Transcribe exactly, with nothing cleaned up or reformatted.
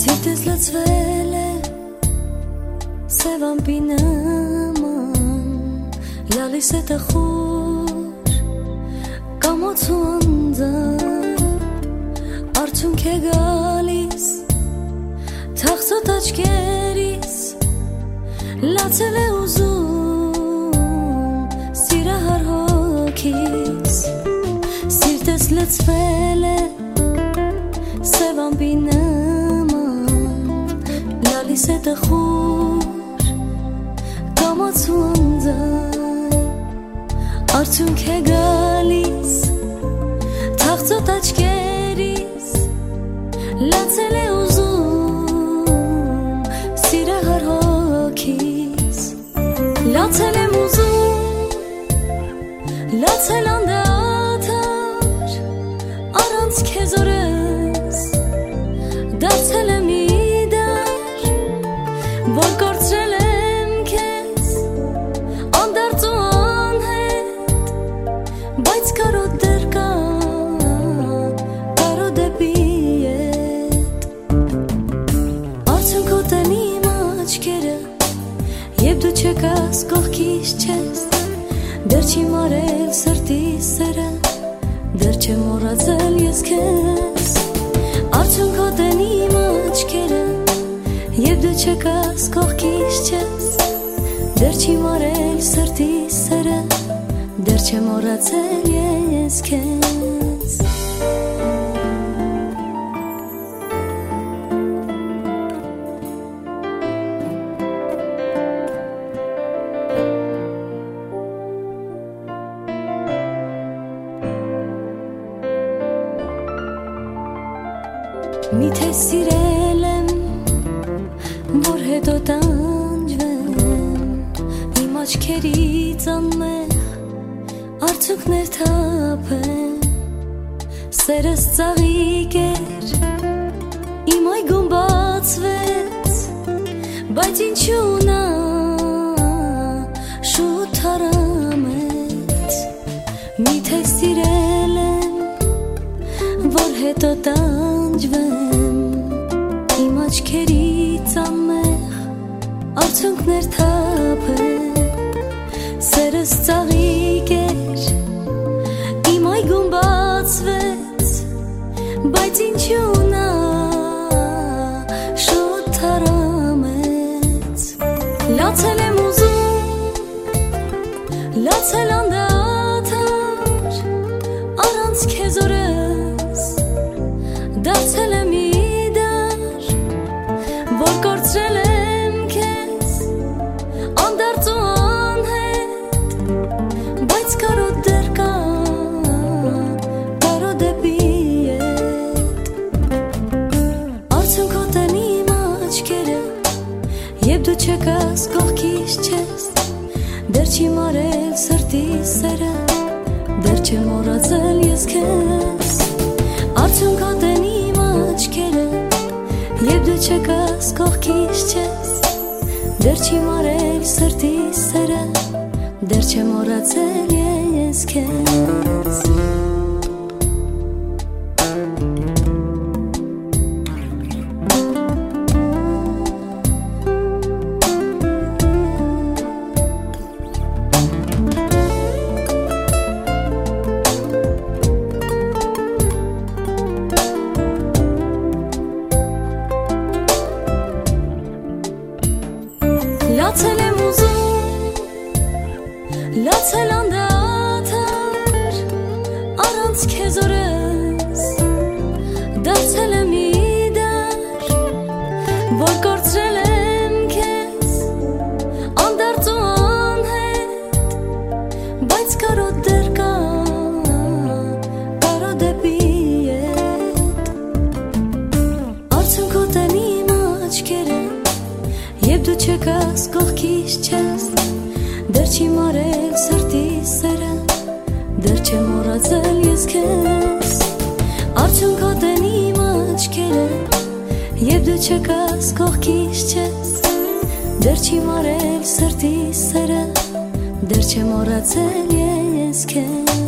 Սիրտես լցվել է սևամպի նման, լալիս է տխուր կամոցու անձան, արդյունք է գալիս թախծոտ աչքերիս, լացել է ուզում սիրահար հոգիս, սիրտես լցվել է սևամպի նման, լալիս է տխուր կամոցու անձան, արդյունք է գալիս թախծոտ աչքերիս, լացել է ուզում սիրահար հոգիս, լացել եմ ուզում, լացել անդադար, առանց քեզ օրես, դարձել եմ իդար, որ կորցրել եմ քեզ, անդարձ ու անհետ, բայց կարոտ դեռ կա, կարոտ դեպի ետ, արդյունքոտ են իմ աչքերը, Եվ դու չկաս կողքիս չես, դեռ չի մարել սրտիս սերը, դեռ չեմ մոռացել ես քեզ, արդյունքոտ են իմ աչքերը, Եվ դու չկաս կողքիս չես, դեռ չի մարել սրտիս սերը, դեռ չեմ մոռացել ես քեզ. Միթե սիրել եմ, որ հետո տանջվեմ, իմ աչքերից անմեղ արդյունքներ թափեմ, սերս ծաղիկ էր, իմ այգում բացվեց, բայց ինչու նա շուտ թարամեց, միթե սիրել եմ, որ հետո տանջվեմ, իմ աչքերից անմեղ արդյունքներ թափեմ, սերս ծաղիկ էր, իմ այգում բացվեց, բայց ինչու նա շուտ թարամեց, լացել եմ ուզում, լացել անդադար, առանց քեզ օրես, դարձել եմ իդար, որ կորցրել եմ քեզ, անդարձ ու անհետ, բայց կարոտ դեռ կա, կարոտ դեպի ետ, արդյունքոտ են իմ աչքերը, Եվ դու չկաս կողքիս չես, դեռ չի մարել սրտիս սերը, դեռ չեմ մոռացել ես քեզ, արդյունքոտ են իմ աչքերը, Եվ դու չկաս կողքիս չես, դեռ չի մարել սրտիս սերը, դեռ չեմ մոռացել ես քեզ. Լացել եմ ուզում, լացել անդադար, առանց քեզ օրես, դարձել եմ իդար, որ կորցրել եմ քեզ, անդարձ ու անհետ, բայց կարոտ դեռ կա, կարոտ դեպի ետ, արդյունքոտ են իմ աչքերը, Եվ դու չկաս կողքիս չես, դեռ չի մարել սրտիս սերը, դեռ չեմ մոռացել ես քեզ, արդյունքոտ են իմ աչքերը, Եվ դու չկաս կողքիս չես, դեռ չի մարել սրտիս սերը, դեռ չեմ մոռացել ես քեզ.